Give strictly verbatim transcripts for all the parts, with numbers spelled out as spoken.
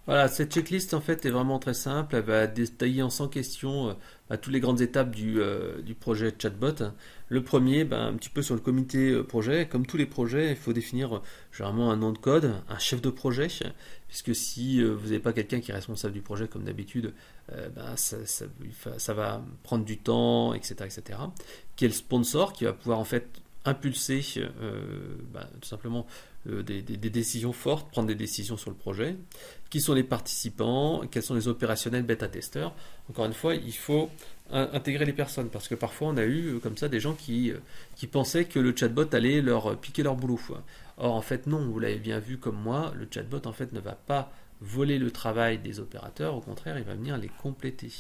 Voilà, cette checklist en fait est vraiment très simple. Elle va détailler en cent questions euh, bah, toutes les grandes étapes du, euh, du projet chatbot. Le premier, bah, un petit peu sur le comité euh, projet. Comme tous les projets, il faut définir euh, généralement un nom de code, un chef de projet, puisque si euh, vous n'avez pas quelqu'un qui est responsable du projet comme d'habitude, euh, bah, ça, ça, ça va prendre du temps, et cetera, et cetera. Qui est le sponsor qui va pouvoir en fait impulser euh, bah, tout simplement euh, des, des, des décisions fortes, prendre des décisions sur le projet. Qui sont les participants, quels sont les opérationnels bêta-testeurs. Encore une fois, il faut intégrer les personnes, parce que parfois on a eu comme ça des gens qui, qui pensaient que le chatbot allait leur piquer leur boulot. Or en fait non, vous l'avez bien vu comme moi, le chatbot en fait ne va pas voler le travail des opérateurs, au contraire il va venir les compléter.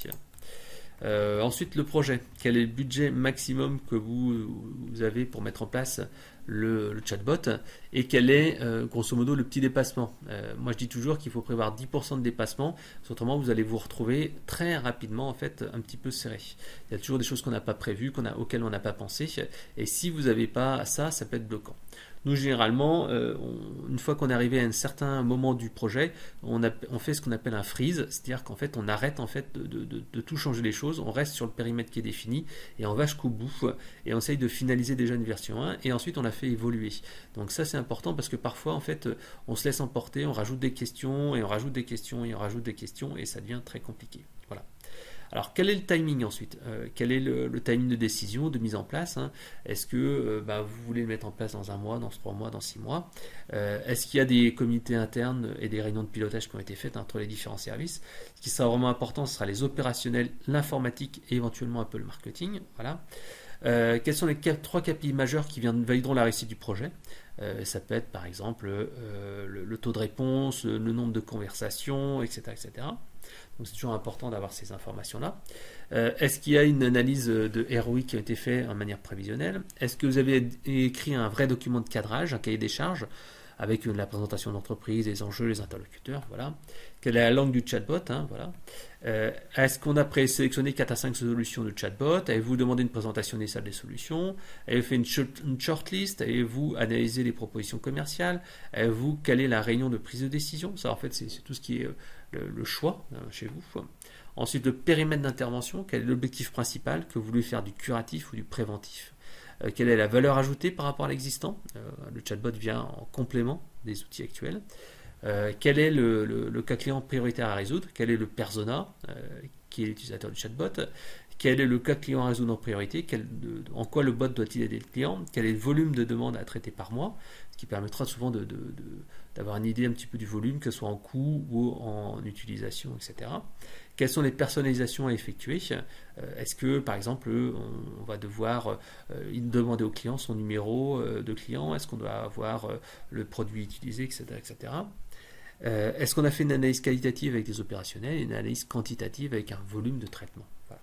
Euh, ensuite, le projet. Quel est le budget maximum que vous, vous avez pour mettre en place le, le chatbot et quel est, euh, grosso modo, le petit dépassement. Euh, moi, je dis toujours qu'il faut prévoir dix pour cent de dépassement, autrement, vous allez vous retrouver très rapidement, en fait, un petit peu serré. Il y a toujours des choses qu'on n'a pas prévues, qu'on a, auxquelles on n'a pas pensé, et si vous n'avez pas ça, ça peut être bloquant. Nous, généralement, euh, on, une fois qu'on est arrivé à un certain moment du projet, on, a, on fait ce qu'on appelle un freeze, c'est-à-dire qu'en fait, on arrête en fait de, de, de, de tout changer les choses, on reste sur le périmètre qui est défini et on va jusqu'au bout et on essaye de finaliser déjà une version un et ensuite on la fait évoluer. Donc ça, c'est important parce que parfois, en fait, on se laisse emporter, on rajoute des questions et on rajoute des questions et on rajoute des questions et ça devient très compliqué. Voilà. Alors, quel est le timing ensuite euh, Quel est le, le timing de décision, de mise en place hein Est-ce que euh, bah, vous voulez le mettre en place dans un mois, dans trois mois, dans six mois euh, Est-ce qu'il y a des comités internes et des réunions de pilotage qui ont été faites entre les différents services? Ce qui sera vraiment important, ce sera les opérationnels, l'informatique et éventuellement un peu le marketing. Voilà. Euh, quels sont les quatre, trois K P I majeurs qui valideront la réussite du projet? euh, Ça peut être par exemple euh, le, le taux de réponse, le, le nombre de conversations, et cetera, et cetera. Donc c'est toujours important d'avoir ces informations-là. Euh, Est-ce qu'il y a une analyse de R O I qui a été faite en manière prévisionnelle? Est-ce que vous avez écrit un vrai document de cadrage, un cahier des charges, avec la présentation d'entreprise, les enjeux, les interlocuteurs, voilà. Quelle est la langue du chatbot, hein, voilà. Euh, Est-ce qu'on a présélectionné quatre à cinq solutions de chatbot? Avez-vous demandé une présentation des salles des solutions? Avez-vous fait une, short, une shortlist? Avez-vous analysé les propositions commerciales? Avez-vous calé la réunion de prise de décision? Ça, en fait, c'est tout ce qui est le, le choix hein, chez vous. Ensuite, le périmètre d'intervention. Quel est l'objectif principal? Que vous voulez faire du curatif ou du préventif? Euh, quelle est la valeur ajoutée par rapport à l'existant? euh, Le chatbot vient en complément des outils actuels. Euh, quel est le, le, le cas client prioritaire à résoudre? Quel est le persona euh, qui est l'utilisateur du chatbot? Quel est le cas client à résoudre en priorité? Quel, de, en quoi le bot doit-il aider le client? Quel est le volume de demandes à traiter par mois? Ce qui permettra souvent de, de, de, d'avoir une idée un petit peu du volume, que ce soit en coût ou en utilisation, et cetera. Quelles sont les personnalisations à effectuer? euh, Est-ce que, par exemple, on, on va devoir euh, demander au client son numéro euh, de client? Est-ce qu'on doit avoir euh, le produit utilisé, et cetera, et cetera. Euh, Est-ce qu'on a fait une analyse qualitative avec des opérationnels et une analyse quantitative avec un volume de traitement? Voilà.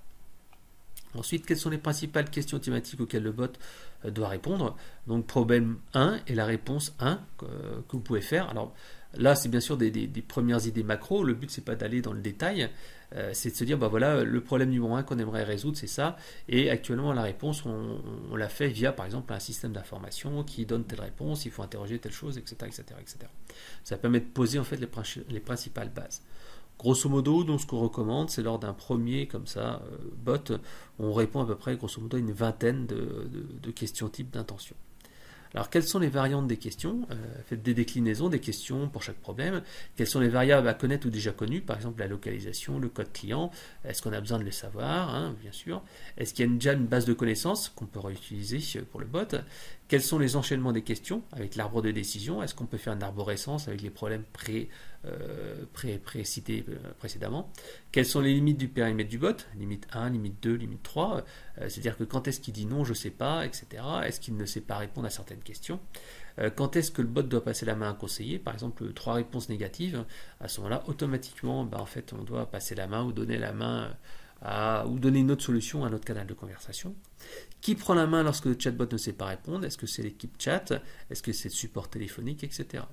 Ensuite, quelles sont les principales questions thématiques auxquelles le bot euh, doit répondre? Donc, problème un et la réponse un euh, que vous pouvez faire. Alors, là, c'est bien sûr des, des, des premières idées macro. Le but, c'est pas d'aller dans le détail. Euh, c'est de se dire, bah voilà, le problème numéro un qu'on aimerait résoudre, c'est ça. Et actuellement, la réponse, on, on l'a fait via, par exemple, un système d'information qui donne telle réponse, il faut interroger telle chose, et cetera, et cetera, et cetera. Ça permet de poser en fait les, les principales bases. Grosso modo, donc ce qu'on recommande, c'est lors d'un premier comme ça euh, bot, on répond à peu près grosso modo à une vingtaine de, de, de questions type d'intention. Alors, quelles sont les variantes des questions? euh, Faites des déclinaisons des questions pour chaque problème. Quelles sont les variables à connaître ou déjà connues? Par exemple, la localisation, le code client. Est-ce qu'on a besoin de les savoir hein, bien sûr. Est-ce qu'il y a déjà une base de connaissances qu'on peut réutiliser pour le bot? Quels sont les enchaînements des questions avec l'arbre de décision? Est-ce qu'on peut faire une arborescence avec les problèmes pré, euh, pré, pré-cités euh, précédemment? Quelles sont les limites du périmètre du bot? Limite un, limite deux, limite trois. Euh, C'est-à-dire que quand est-ce qu'il dit non, je ne sais pas, et cetera. Est-ce qu'il ne sait pas répondre à certaines questions? euh, Quand est-ce que le bot doit passer la main à un conseiller? Par exemple, trois réponses négatives. À ce moment-là, automatiquement, bah, en fait, on doit passer la main ou donner la main à, ou donner une autre solution à notre canal de conversation. Qui prend la main lorsque le chatbot ne sait pas répondre? Est-ce que c'est l'équipe chat? Est-ce que c'est le support téléphonique, et cetera.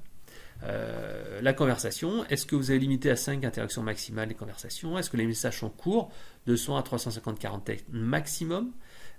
Euh, la conversation, est-ce que vous avez limité à cinq interactions maximales les conversations? Est-ce que les messages sont courts, de cent à trois cent cinquante caractères maximum?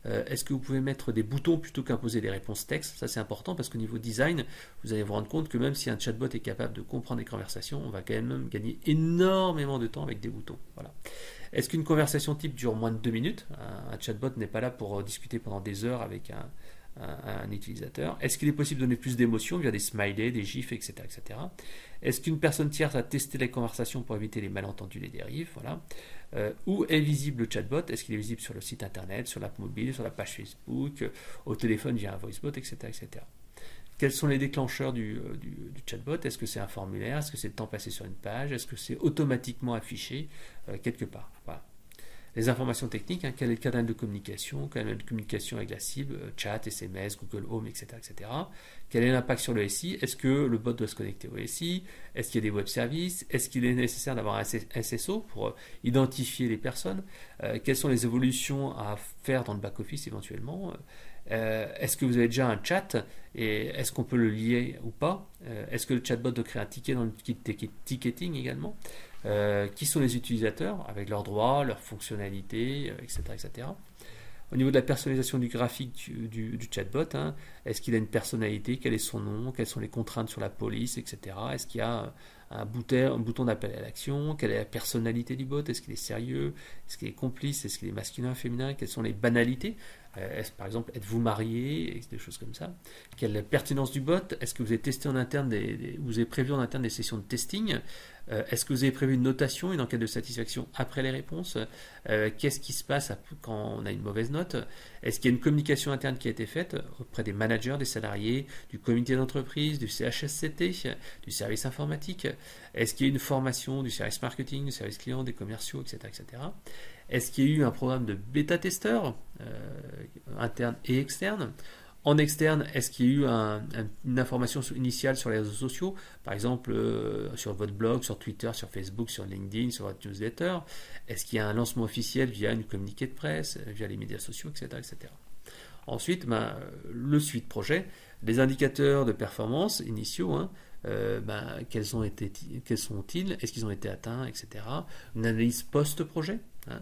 Euh, est-ce que vous pouvez mettre des boutons plutôt qu'imposer des réponses texte? Ça c'est important parce qu'au niveau design, vous allez vous rendre compte que même si un chatbot est capable de comprendre des conversations, on va quand même gagner énormément de temps avec des boutons. Voilà. Est-ce qu'une conversation type dure moins de deux minutes? Un, un chatbot n'est pas là pour discuter pendant des heures avec un, un, un utilisateur. Est-ce qu'il est possible de donner plus d'émotions via des smileys, des gifs, et cetera et cetera. Est-ce qu'une personne tierce a testé les conversations pour éviter les malentendus, les dérives? Voilà. Euh, où est visible le chatbot? Est-ce qu'il est visible sur le site internet, sur l'app mobile, sur la page Facebook, euh, au téléphone via un voicebot, et cetera et cetera. Quels sont les déclencheurs du, euh, du, du chatbot? Est-ce que c'est un formulaire? Est-ce que c'est le temps passé sur une page? Est-ce que c'est automatiquement affiché euh, quelque part? Voilà. Les informations techniques, hein, quel est le canal de communication, quelle est la communication avec la cible, euh, chat, S M S, Google Home, et cetera et cetera. Quel est l'impact sur le S I? Est-ce que le bot doit se connecter au S I? Est-ce qu'il y a des web services? Est-ce qu'il est nécessaire d'avoir un S S O pour euh, identifier les personnes? euh, Quelles sont les évolutions à faire dans le back-office éventuellement? Euh, est-ce que vous avez déjà un chat et est-ce qu'on peut le lier ou pas? euh, Est-ce que le chatbot doit créer un ticket dans le ticketing également? euh, Qui sont les utilisateurs avec leurs droits, leurs fonctionnalités, euh, et cetera, et cetera. Au niveau de la personnalisation du graphique du, du, du chatbot, hein, est-ce qu'il a une personnalité? Quel est son nom? Quelles sont les contraintes sur la police, et cetera. Est-ce qu'il y a un bouton, un bouton d'appel à l'action? Quelle est la personnalité du bot? Est-ce qu'il est sérieux? Est-ce qu'il est complice? Est-ce qu'il est masculin, féminin? Quelles sont les banalités? euh, est-ce, par exemple, êtes-vous marié? Des choses comme ça. Quelle est la pertinence du bot? Est-ce que vous avez testé en interne des, des, vous avez prévu en interne des sessions de testing? Euh, est-ce que vous avez prévu une notation, une enquête de satisfaction après les réponses? euh, Qu'est-ce qui se passe quand on a une mauvaise note? Est-ce qu'il y a une communication interne qui a été faite auprès des managers, des salariés, du comité d'entreprise, du C H S C T, du service informatique? Est-ce qu'il y a eu une formation du service marketing, du service client, des commerciaux, et cetera et cetera. Est-ce qu'il y a eu un programme de bêta-testeurs euh, internes et externes? En externe, est-ce qu'il y a eu un, un, une information initiale sur les réseaux sociaux, par exemple euh, sur votre blog, sur Twitter, sur Facebook, sur LinkedIn, sur votre newsletter? Est-ce qu'il y a un lancement officiel via une communiqué de presse, via les médias sociaux, et cetera et cetera. Ensuite, ben, le suite projet, les indicateurs de performance initiaux, hein, euh, ben, quels, ont été, quels sont-ils? Est-ce qu'ils ont été atteints, et cetera. Une analyse post-projet, hein.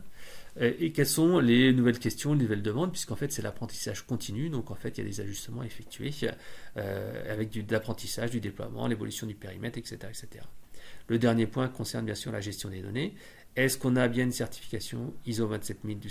Et quelles sont les nouvelles questions, les nouvelles demandes, puisqu'en fait c'est l'apprentissage continu, donc en fait il y a des ajustements effectués euh, avec du, de l'apprentissage, du déploiement, l'évolution du périmètre, et cetera, et cetera. Le dernier point concerne bien sûr la gestion des données. Est-ce qu'on a bien une certification I S O vingt-sept mille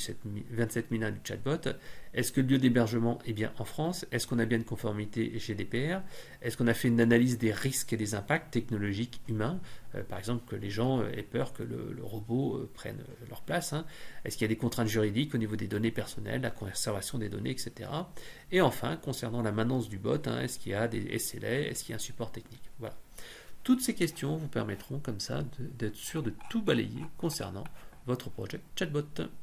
un du chatbot? Est-ce que le lieu d'hébergement est bien en France? Est-ce qu'on a bien une conformité G D P R? Est-ce qu'on a fait une analyse des risques et des impacts technologiques humains? euh, Par exemple, que les gens euh, aient peur que le, le robot euh, prenne euh, leur place, hein. Est-ce qu'il y a des contraintes juridiques au niveau des données personnelles, la conservation des données, et cetera. Et enfin, concernant la maintenance du bot, hein, est-ce qu'il y a des S L A? Est-ce qu'il y a un support technique? Voilà. Toutes ces questions vous permettront comme ça de, d'être sûr de tout balayer concernant votre projet chatbot.